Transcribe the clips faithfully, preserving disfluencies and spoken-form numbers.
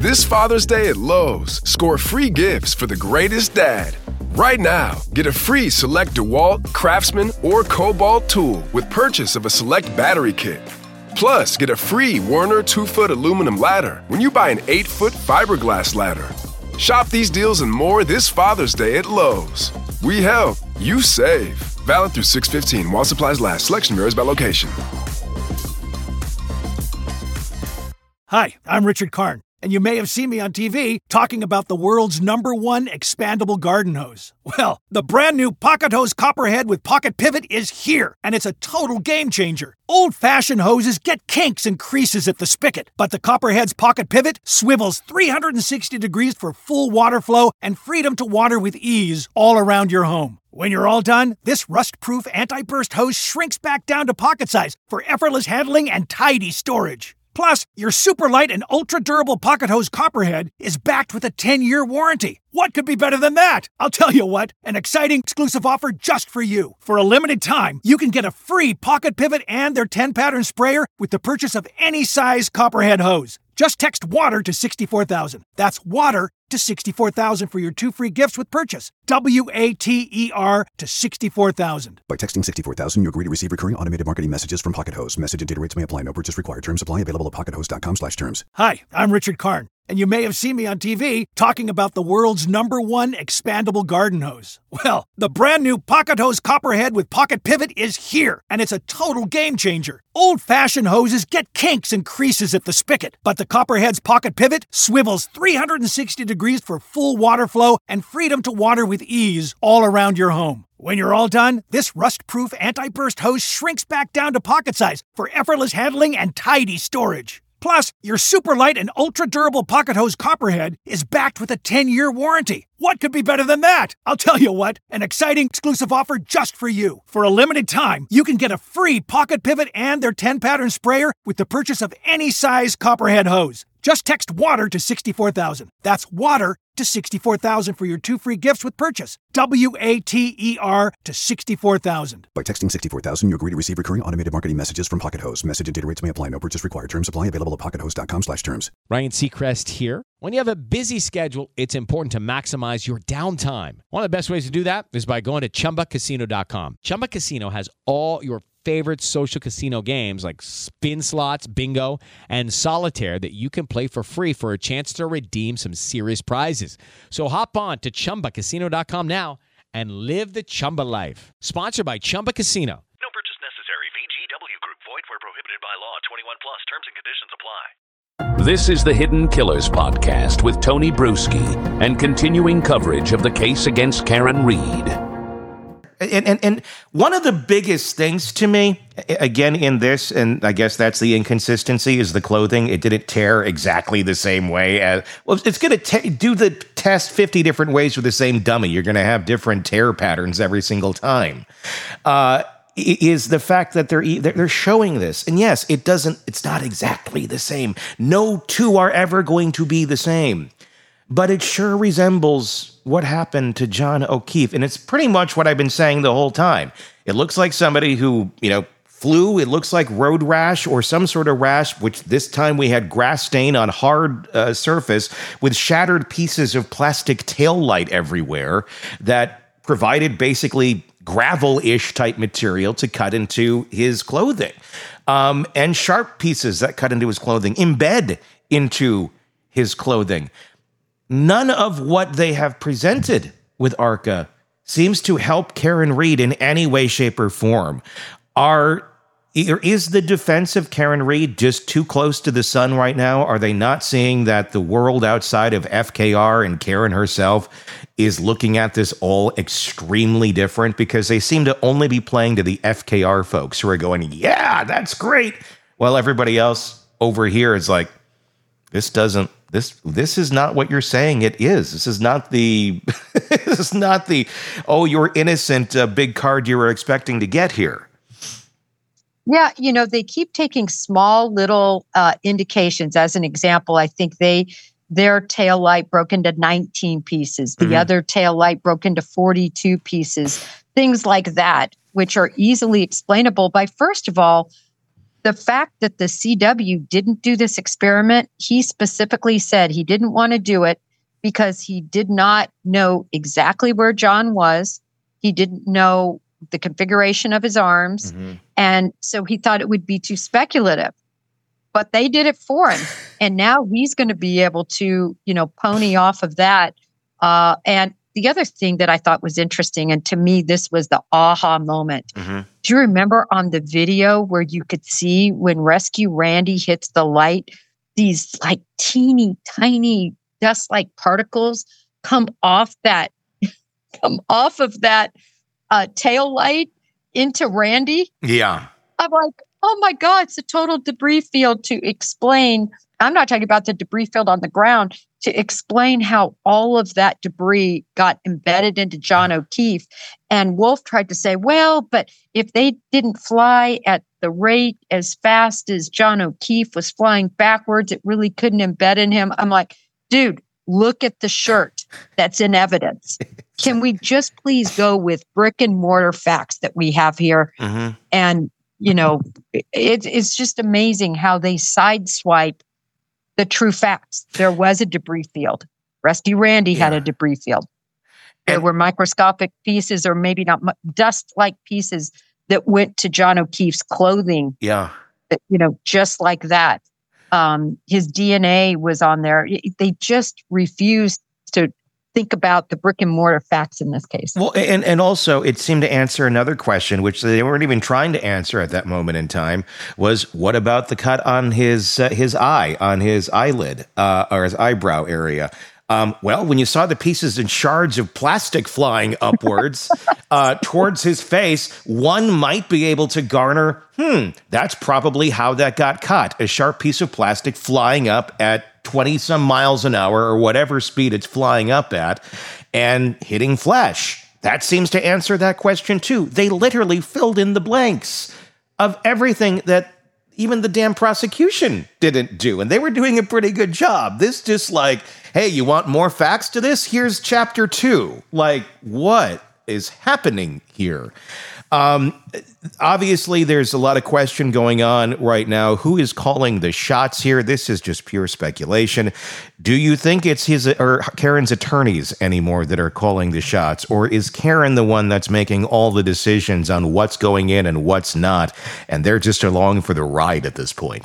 This Father's Day at Lowe's, score free gifts for the greatest dad. Right now, get a free select DeWalt, Craftsman, or Cobalt tool with purchase of a select battery kit. Plus, get a free Werner two-foot aluminum ladder when you buy an eight-foot fiberglass ladder. Shop these deals and more this Father's Day at Lowe's. We help, you save. Valid through six fifteen while supplies last. Selection varies by location. Hi, I'm Richard Karn, and you may have seen me on T V talking about the world's number one expandable garden hose. Well, the brand new Pocket Hose Copperhead with Pocket Pivot is here, and it's a total game changer. Old-fashioned hoses get kinks and creases at the spigot, but the Copperhead's Pocket Pivot swivels three hundred sixty degrees for full water flow and freedom to water with ease all around your home. When you're all done, this rust-proof anti-burst hose shrinks back down to pocket size for effortless handling and tidy storage. Plus, your super light and ultra-durable Pocket Hose Copperhead is backed with a ten-year warranty. What could be better than that? I'll tell you what, an exciting exclusive offer just for you. For a limited time, you can get a free Pocket Pivot and their ten-pattern sprayer with the purchase of any size Copperhead hose. Just text WATER to sixty-four thousand. That's WATER to sixty-four thousand for your two free gifts with purchase. W A T E R to sixty-four thousand. By texting sixty-four thousand, you agree to receive recurring automated marketing messages from Pocket Hose. Message and data rates may apply. No purchase required. Terms apply. Available at pockethose.com slash terms. Hi, I'm Richard Karn, and you may have seen me on T V talking about the world's number one expandable garden hose. Well, the brand new Pocket Hose Copperhead with Pocket Pivot is here, and it's a total game changer. Old-fashioned hoses get kinks and creases at the spigot, but the Copperhead's Pocket Pivot swivels three hundred sixty degrees for full water flow and freedom to water with ease all around your home. When you're all done, this rust-proof anti-burst hose shrinks back down to pocket size for effortless handling and tidy storage. Plus, your super light and ultra-durable Pocket Hose Copperhead is backed with a ten-year warranty. What could be better than that? I'll tell you what, an exciting exclusive offer just for you. For a limited time, you can get a free Pocket Pivot and their ten-pattern sprayer with the purchase of any size Copperhead hose. Just text WATER to sixty-four thousand. That's WATER to sixty-four thousand for your two free gifts with purchase. W A T E R to sixty-four thousand. By texting sixty-four thousand, you agree to receive recurring automated marketing messages from Pocket Hose. Message and data rates may apply. No purchase required. Terms apply. Available at pockethose.com slash terms. Ryan Seacrest here. When you have a busy schedule, it's important to maximize your downtime. One of the best ways to do that is by going to chumba casino dot com. Chumba Casino has all your favorite social casino games like spin slots, bingo, and solitaire that you can play for free for a chance to redeem some serious prizes. So hop on to chumba casino dot com now and live the Chumba life. Sponsored by Chumba Casino. No purchase necessary. V G W Group. Void where prohibited by law. twenty-one plus. Terms and conditions apply. This is the Hidden Killers podcast with Tony Bruschi and continuing coverage of the case against Karen Read. And, and and one of the biggest things to me, again, in this, and I guess that's the inconsistency, is the clothing. It didn't tear exactly the same way as, well, it's going to te- do the test fifty different ways with the same dummy. You're going to have different tear patterns every single time. Uh, is the fact that they're they're showing this. And yes, it doesn't, it's not exactly the same. No two are ever going to be the same. But it sure resembles what happened to John O'Keefe. And it's pretty much what I've been saying the whole time. It looks like somebody who, you know, flu. It looks like road rash or some sort of rash, which this time we had grass stain on hard uh, surface with shattered pieces of plastic tail light everywhere that provided basically gravel-ish type material to cut into his clothing. Um, and sharp pieces that cut into his clothing, embed into his clothing. None of what they have presented with ARCA seems to help Karen Read in any way, shape, or form. Are, is the defense of Karen Read just too close to the sun right now? Are they not seeing that the world outside of F K R and Karen herself is looking at this all extremely different? Because they seem to only be playing to the F K R folks who are going, yeah, that's great. While everybody else over here is like, this doesn't, This this is not what you're saying it is. This is not the, this is not the, oh, you're innocent uh, big card you were expecting to get here. Yeah, you know, they keep taking small little uh, indications. As an example, I think they their tail light broke into nineteen pieces. The mm-hmm. other tail light broke into forty-two pieces. Things like that, which are easily explainable by, first of all, the fact that the C W didn't do this experiment, he specifically said he didn't want to do it because he did not know exactly where John was. He didn't know the configuration of his arms. Mm-hmm. And so he thought it would be too speculative. But they did it for him. And now he's going to be able to, you know, pony off of that. Uh, and the other thing that I thought was interesting, and to me, this was the aha moment. Mm-hmm. Do you remember on the video where you could see when Rescue Randy hits the light, these like teeny tiny dust-like particles come off that, come off of that uh, tail light into Randy? Yeah. I'm like, oh my God, it's a total debris field to explain. I'm not talking about the debris field on the ground, to explain how all of that debris got embedded into John O'Keefe. And Wolf tried to say, well, but if they didn't fly at the rate as fast as John O'Keefe was flying backwards, it really couldn't embed in him. I'm like, dude, look at the shirt that's in evidence. Can we just please go with brick and mortar facts that we have here? Mm-hmm. And, you know, it, it's just amazing how they sideswipe the true facts. There was a debris field. Rescue Randy yeah. had a debris field. There and, were microscopic pieces, or maybe not dust-like pieces, that went to John O'Keefe's clothing. Yeah, that, you know, just like that. Um, his D N A was on there. They just refused to think about the brick and mortar facts in this case. Well, and, and also it seemed to answer another question, which they weren't even trying to answer at that moment in time, was what about the cut on his uh, his eye, on his eyelid, uh, or his eyebrow area? Um, well, when you saw the pieces and shards of plastic flying upwards uh, towards his face, one might be able to garner, hmm, that's probably how that got cut. A sharp piece of plastic flying up at twenty some miles an hour or whatever speed it's flying up at and hitting flesh. That seems to answer that question too. They literally filled in the blanks of everything that even the damn prosecution didn't do. And they were doing a pretty good job. This just like, hey, you want more facts to this? Here's chapter two. Like, what is happening here? Um, obviously, there's a lot of question going on right now. Who is calling the shots here? This is just pure speculation. Do you think it's his or Karen's attorneys anymore that are calling the shots? Or is Karen the one that's making all the decisions on what's going in and what's not? And they're just along for the ride at this point?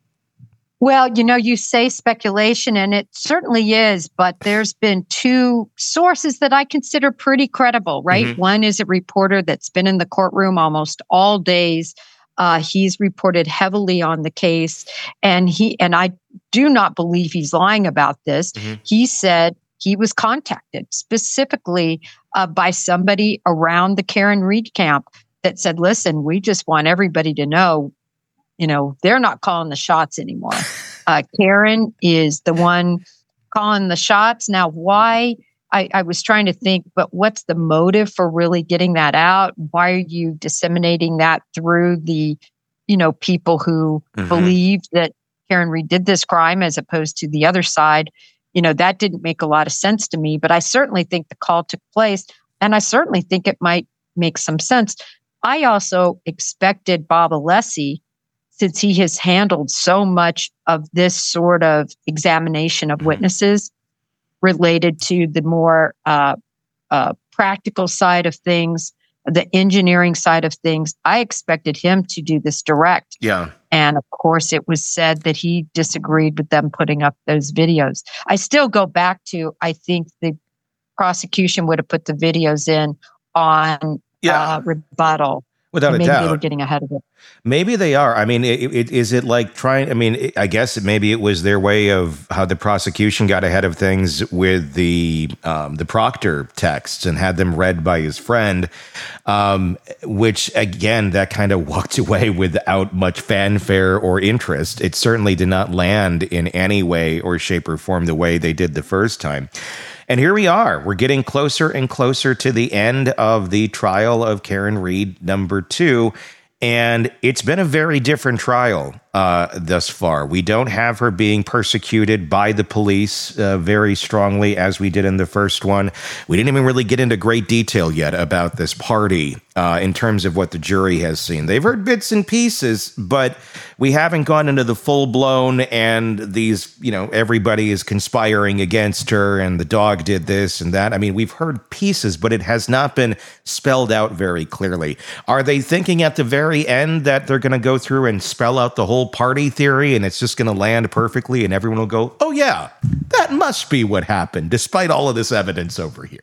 Well, you know, you say speculation, and it certainly is, but there's been two sources that I consider pretty credible, right? Mm-hmm. One is a reporter that's been in the courtroom almost all days. Uh, he's reported heavily on the case, and he and I do not believe he's lying about this. Mm-hmm. He said he was contacted specifically uh, by somebody around the Karen Read camp that said, listen, we just want everybody to know, you know, they're not calling the shots anymore. Uh, Karen is the one calling the shots. Now, why? I, I was trying to think, but what's the motive for really getting that out? Why are you disseminating that through the, you know, people who mm-hmm. believe that Karen Read did this crime as opposed to the other side? You know, that didn't make a lot of sense to me, but I certainly think the call took place, and I certainly think it might make some sense. I also expected Bob Alessi, since he has handled so much of this sort of examination of witnesses related to the more uh, uh, practical side of things, the engineering side of things, I expected him to do this direct. Yeah. And of course, it was said that he disagreed with them putting up those videos. I still go back to, I think the prosecution would have put the videos in on yeah. uh, rebuttal. Without a maybe doubt. Maybe they were getting ahead of it. Maybe they are. I mean, it, it, is it like trying, I mean, it, I guess maybe it was their way of how the prosecution got ahead of things with the um, the Proctor texts and had them read by his friend, um, which, again, that kind of walked away without much fanfare or interest. It certainly did not land in any way or shape or form the way they did the first time. And here we are. We're getting closer and closer to the end of the trial of Karen Read number two. And it's been a very different trial uh, thus far. We don't have her being persecuted by the police uh, very strongly as we did in the first one. We didn't even really get into great detail yet about this party uh, in terms of what the jury has seen. They've heard bits and pieces, but we haven't gone into the full-blown and these, you know, everybody is conspiring against her and the dog did this and that. I mean, we've heard pieces, but it has not been spelled out very clearly. Are they thinking at the very end that they're going to go through and spell out the whole party theory and it's just going to land perfectly and everyone will go, oh yeah, that must be what happened, despite all of this evidence over here?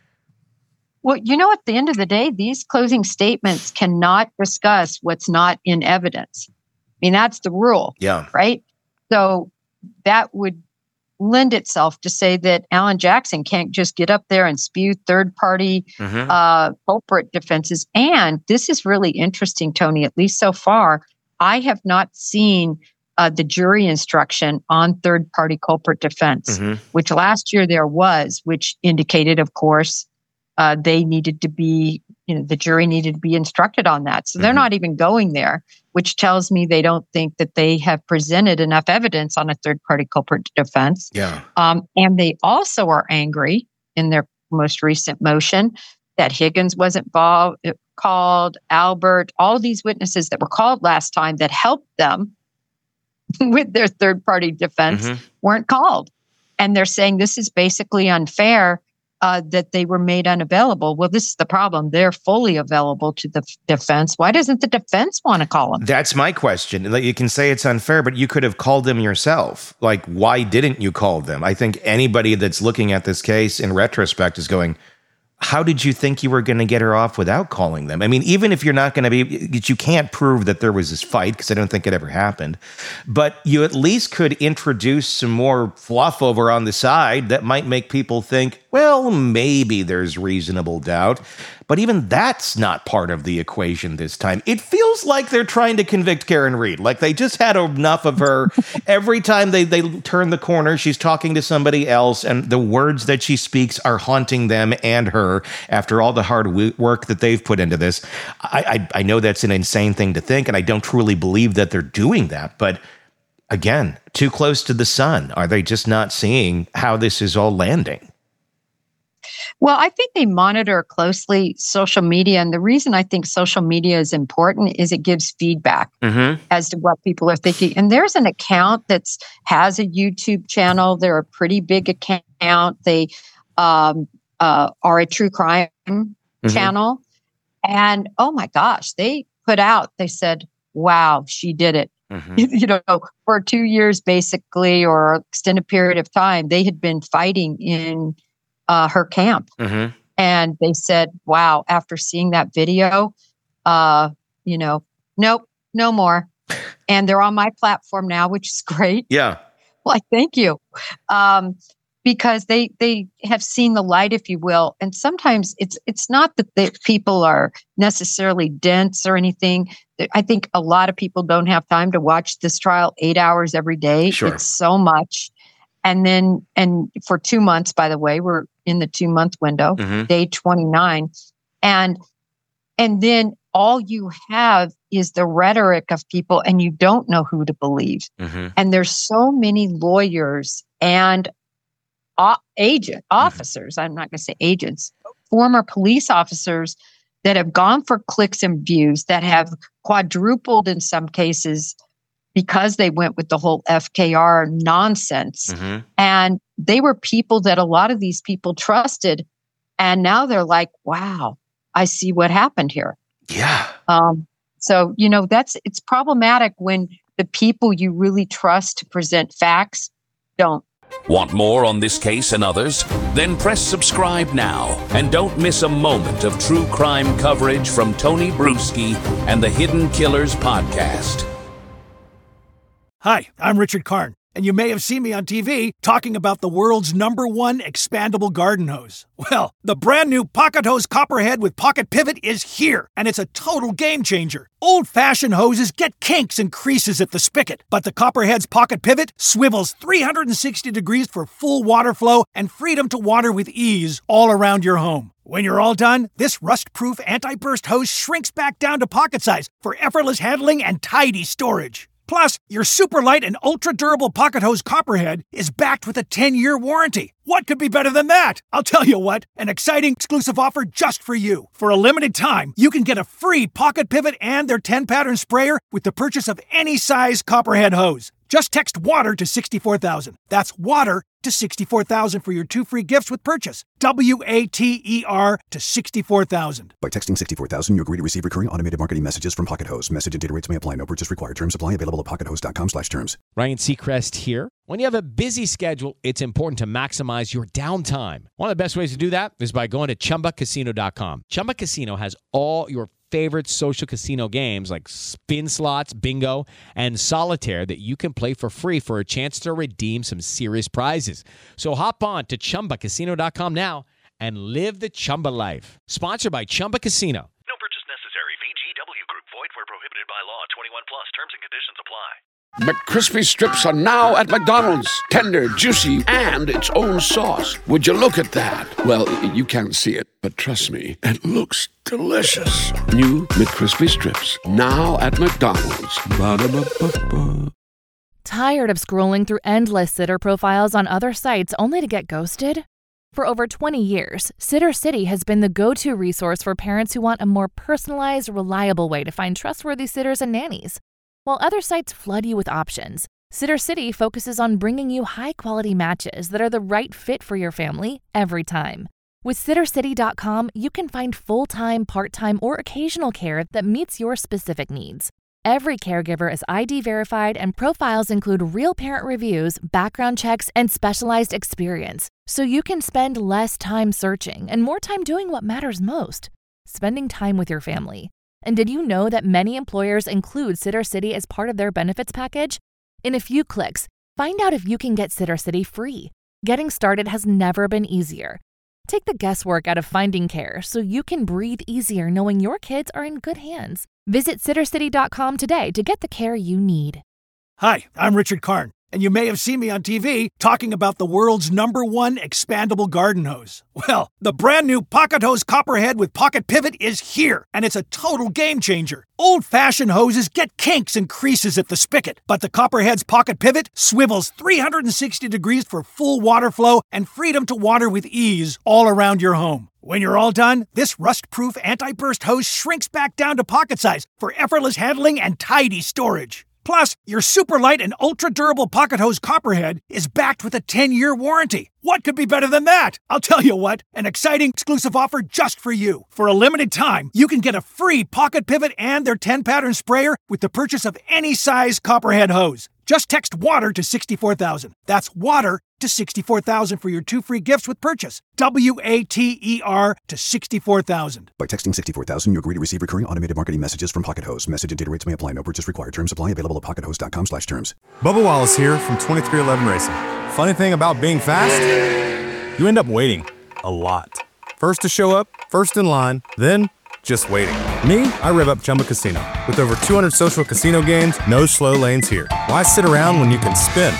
Well, you know, at the end of the day, these closing statements cannot discuss what's not in evidence. I mean, that's the rule. Yeah. Right? So that would lend itself to say that Alan Jackson can't just get up there and spew third-party mm-hmm. uh, culprit defenses. And this is really interesting, Tony, at least so far. I have not seen uh, the jury instruction on third-party culprit defense, mm-hmm. which last year there was, which indicated, of course, uh, they needed to be, you know, the jury needed to be instructed on that. So mm-hmm. they're not even going there, which tells me they don't think that they have presented enough evidence on a third-party culprit defense. Yeah. Um, and they also are angry in their most recent motion that Higgins wasn't involved, called, Albert, all these witnesses that were called last time that helped them with their third-party defense mm-hmm. weren't called. And they're saying this is basically unfair uh, that they were made unavailable. Well, this is the problem. They're fully available to the f- defense. Why doesn't the defense want to call them? That's my question. Like, you can say it's unfair, but you could have called them yourself. Like, why didn't you call them? I think anybody that's looking at this case in retrospect is going, how did you think you were going to get her off without calling them? I mean, even if you're not going to be, you can't prove that there was this fight because I don't think it ever happened, but you at least could introduce some more fluff over on the side that might make people think, well, maybe there's reasonable doubt. But even that's not part of the equation this time. It feels like they're trying to convict Karen Read. Like they just had enough of her. Every time they, they turn the corner, she's talking to somebody else, and the words that she speaks are haunting them and her after all the hard w- work that they've put into this. I, I, I know that's an insane thing to think, and I don't truly believe that they're doing that. But again, too close to the sun. Are they just not seeing how this is all landing? Well, I think they monitor closely social media. And the reason I think social media is important is it gives feedback mm-hmm. as to what people are thinking. And there's an account that has a YouTube channel. They're a pretty big account. They um, uh, are a true crime mm-hmm. channel. And oh my gosh, they put out, they said, wow, she did it. Mm-hmm. You know, for two years, basically, or extended period of time, they had been fighting in Uh, her camp. Mm-hmm. And they said, wow, after seeing that video, uh, you know, nope, no more. And they're on my platform now, which is great. Yeah. Well, thank you. Um, because they they have seen the light, if you will. And sometimes it's it's not that the people are necessarily dense or anything. I think a lot of people don't have time to watch this trial eight hours every day. Sure. It's so much. And then, and for two months, by the way, we're in the two month window, mm-hmm. day twenty-nine. And, and then all you have is the rhetoric of people and you don't know who to believe. Mm-hmm. And there's so many lawyers and uh, agent officers, mm-hmm. I'm not going to say agents, former police officers that have gone for clicks and views, that have quadrupled in some cases because they went with the whole F K R nonsense. Mm-hmm. And they were people that a lot of these people trusted. And now they're like, wow, I see what happened here. Yeah. Um, so, you know, that's, it's problematic when the people you really trust to present facts don't. Want more on this case and others? Then press subscribe now and don't miss a moment of true crime coverage from Tony Bruschi and the Hidden Killers podcast. Hi, I'm Richard Karn, and you may have seen me on T V talking about the world's number one expandable garden hose. Well, the brand new Pocket Hose Copperhead with Pocket Pivot is here, and it's a total game changer. Old-fashioned hoses get kinks and creases at the spigot, but the Copperhead's Pocket Pivot swivels three hundred sixty degrees for full water flow and freedom to water with ease all around your home. When you're all done, this rust-proof anti-burst hose shrinks back down to pocket size for effortless handling and tidy storage. Plus, your super light and ultra durable pocket hose Copperhead is backed with a ten-year warranty. What could be better than that? I'll tell you what, an exciting exclusive offer just for you. For a limited time, you can get a free pocket pivot and their ten-pattern sprayer with the purchase of any size Copperhead hose. Just text WATER to sixty-four thousand. That's WATER to sixty-four thousand for your two free gifts with purchase. W A T E R to sixty-four thousand. By texting sixty-four thousand, you agree to receive recurring automated marketing messages from Pocket Hose. Message and data rates may apply. No purchase required. Terms apply. Available at pocket hose dot com slash terms. Ryan Seacrest here. When you have a busy schedule, it's important to maximize your downtime. One of the best ways to do that is by going to chumba casino dot com. Chumba Casino has all your favorite social casino games like spin slots, bingo, and solitaire that you can play for free for a chance to redeem some serious prizes. So hop on to chumba casino dot com now and live the Chumba life. Sponsored by Chumba Casino. No purchase necessary. V G W Group. Void where prohibited by law. twenty-one plus. Terms and conditions apply. McCrispy strips are now at McDonald's. Tender, juicy, and its own sauce. Would you look at that? Well, you can't see it, but trust me, it looks delicious. New McCrispy strips, now at McDonald's. Ba-da-ba-ba-ba. Tired of scrolling through endless sitter profiles on other sites only to get ghosted? For over twenty years, Sitter City has been the go-to resource for parents who want a more personalized, reliable way to find trustworthy sitters and nannies. While other sites flood you with options, Sitter City focuses on bringing you high-quality matches that are the right fit for your family every time. With sitter city dot com, you can find full-time, part-time, or occasional care that meets your specific needs. Every caregiver is I D verified, and profiles include real parent reviews, background checks, and specialized experience, so you can spend less time searching and more time doing what matters most, spending time with your family. And did you know that many employers include Sitter City as part of their benefits package? In a few clicks, find out if you can get Sitter City free. Getting started has never been easier. Take the guesswork out of finding care so you can breathe easier knowing your kids are in good hands. Visit sitter city dot com today to get the care you need. Hi, I'm Richard Karn, and you may have seen me on T V talking about the world's number one expandable garden hose. Well, the brand new Pocket Hose Copperhead with Pocket Pivot is here, and it's a total game changer. Old-fashioned hoses get kinks and creases at the spigot, but the Copperhead's Pocket Pivot swivels three hundred sixty degrees for full water flow and freedom to water with ease all around your home. When you're all done, this rust-proof anti-burst hose shrinks back down to pocket size for effortless handling and tidy storage. Plus, your super light and ultra-durable Pocket Hose Copperhead is backed with a ten-year warranty. What could be better than that? I'll tell you what, an exciting exclusive offer just for you. For a limited time, you can get a free Pocket Pivot and their ten-pattern sprayer with the purchase of any size Copperhead hose. Just text WATER to sixty-four thousand. That's WATER to sixty-four thousand for your two free gifts with purchase. W A T E R to sixty-four thousand. By texting sixty-four thousand, you agree to receive recurring automated marketing messages from Pocket Hose. Message and data rates may apply. No purchase required. Terms apply. Available at pocket hose dot com slash terms. Bubba Wallace here from twenty-three eleven Racing. Funny thing about being fast, you end up waiting a lot. First to show up, first in line, then just waiting. Me, I rev up Chumba Casino. With over two hundred social casino games, no slow lanes here. Why sit around when you can spin?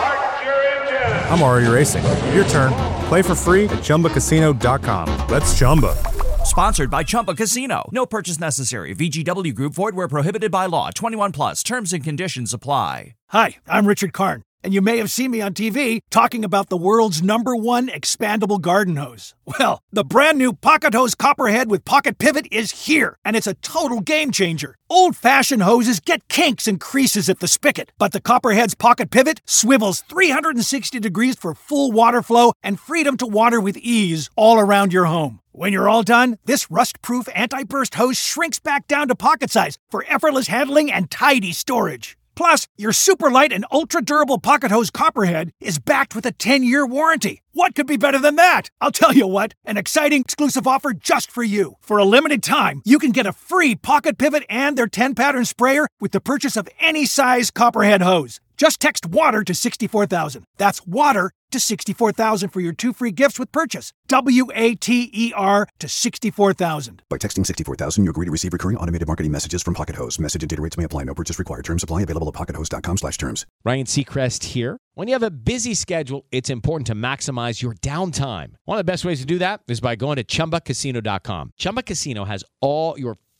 I'm already racing. Your turn. Play for free at chumba casino dot com. Let's chumba. Sponsored by Chumba Casino. No purchase necessary. V G W Group. Void where prohibited by law. twenty-one plus. Terms and conditions apply. Hi, I'm Richard Karn, and you may have seen me on T V talking about the world's number one expandable garden hose. Well, the brand new Pocket Hose Copperhead with Pocket Pivot is here, and it's a total game changer. Old-fashioned hoses get kinks and creases at the spigot, but the Copperhead's Pocket Pivot swivels three hundred sixty degrees for full water flow and freedom to water with ease all around your home. When you're all done, this rust-proof anti-burst hose shrinks back down to pocket size for effortless handling and tidy storage. Plus, your super light and ultra-durable Pocket Hose Copperhead is backed with a ten-year warranty. What could be better than that? I'll tell you what, an exciting exclusive offer just for you. For a limited time, you can get a free Pocket Pivot and their ten-pattern sprayer with the purchase of any size Copperhead hose. Just text WATER to sixty-four thousand. That's WATER to sixty-four thousand for your two free gifts with purchase. W A T E R to sixty-four thousand. By texting sixty-four thousand, you agree to receive recurring automated marketing messages from Pocket Hose. Message and data rates may apply. No purchase required. Terms apply. Available at pocket hose dot com slash terms. Ryan Seacrest here. When you have a busy schedule, it's important to maximize your downtime. One of the best ways to do that is by going to chumba casino dot com. Chumba Casino has all your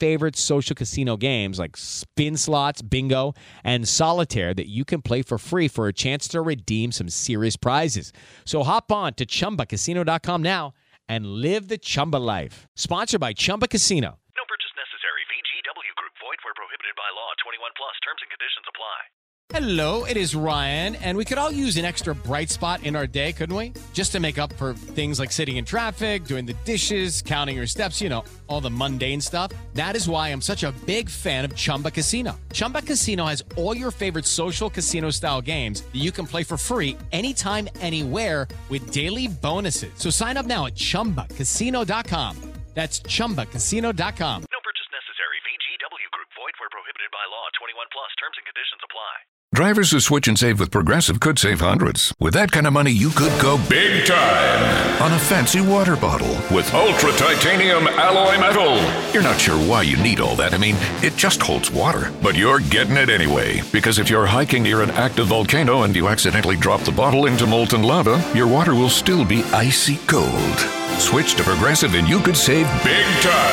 favorite social casino games like spin slots, bingo, and solitaire that you can play for free for a chance to redeem some serious prizes. So hop on to Chumba Casino dot com now and live the Chumba life. Sponsored by Chumba Casino. No purchase necessary. V G W Group. Void where prohibited by law. twenty-one plus. Terms and conditions apply. Hello, it is Ryan, and we could all use an extra bright spot in our day, couldn't we? Just to make up for things like sitting in traffic, doing the dishes, counting your steps, you know, all the mundane stuff. That is why I'm such a big fan of Chumba Casino. Chumba Casino has all your favorite social casino-style games that you can play for free anytime, anywhere with daily bonuses. So sign up now at Chumba Casino dot com. That's Chumba Casino dot com. No purchase necessary. V G W Group. Void where prohibited by law. twenty-one plus. Terms and conditions apply. Drivers who switch and save with Progressive could save hundreds. With that kind of money, you could go big time on a fancy water bottle with ultra titanium alloy metal. You're not sure why you need all that. I mean, it just holds water. But you're getting it anyway. Because if you're hiking near an active volcano and you accidentally drop the bottle into molten lava, your water will still be icy cold. Switch to Progressive and you could save big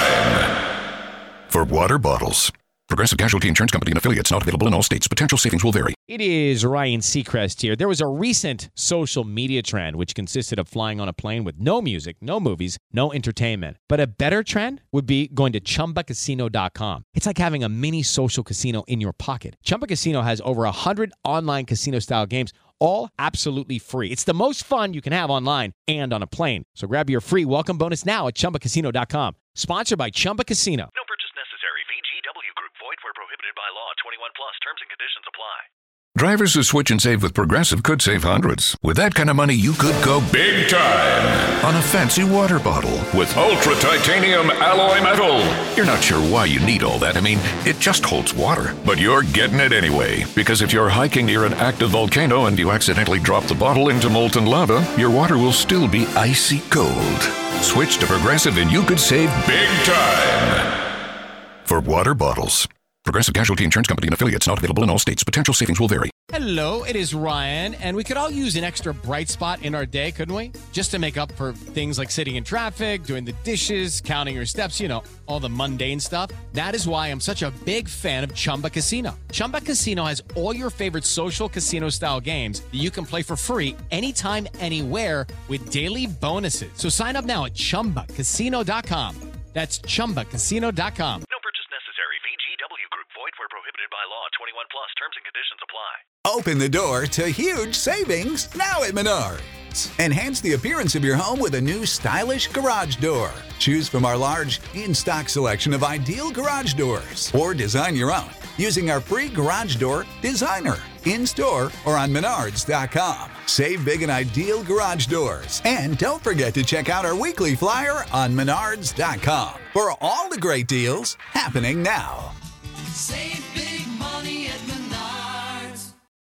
time for water bottles. Progressive Casualty Insurance Company and affiliates, not available in all states. Potential savings will vary. It is Ryan Seacrest here. There was a recent social media trend which consisted of flying on a plane with no music, no movies, no entertainment. But a better trend would be going to Chumba Casino dot com. It's like having a mini social casino in your pocket. Chumba Casino has over one hundred online casino-style games, all absolutely free. It's the most fun you can have online and on a plane. So grab your free welcome bonus now at Chumba Casino dot com. Sponsored by Chumba Casino. No purchase necessary. V G W Group. Void where prohibited by law. twenty-one plus. Terms and conditions apply. Drivers who switch and save with Progressive could save hundreds. With that kind of money, you could go big time on a fancy water bottle with ultra titanium alloy metal. You're not sure why you need all that. I mean, it just holds water. But you're getting it anyway. Because if you're hiking near an active volcano and you accidentally drop the bottle into molten lava, your water will still be icy cold. Switch to Progressive and you could save big time for water bottles. Progressive Casualty Insurance Company and affiliates, not available in all states. Potential savings will vary. Hello, it is Ryan, and we could all use an extra bright spot in our day, couldn't we? Just to make up for things like sitting in traffic, doing the dishes, counting your steps, you know, all the mundane stuff. That is why I'm such a big fan of Chumba Casino. Chumba Casino has all your favorite social casino-style games that you can play for free anytime, anywhere with daily bonuses. So sign up now at Chumba Casino dot com. That's Chumba Casino dot com. No purchase necessary. V G W Group. Void where prohibited by law. twenty-one plus. Terms and conditions apply. Open the door to huge savings now at Menards. Enhance the appearance of your home with a new stylish garage door. Choose from our large, in-stock selection of ideal garage doors, or design your own using our free Garage Door Designer in-store or on Menards dot com. Save big on ideal garage doors. And don't forget to check out our weekly flyer on Menards dot com for all the great deals happening now. Save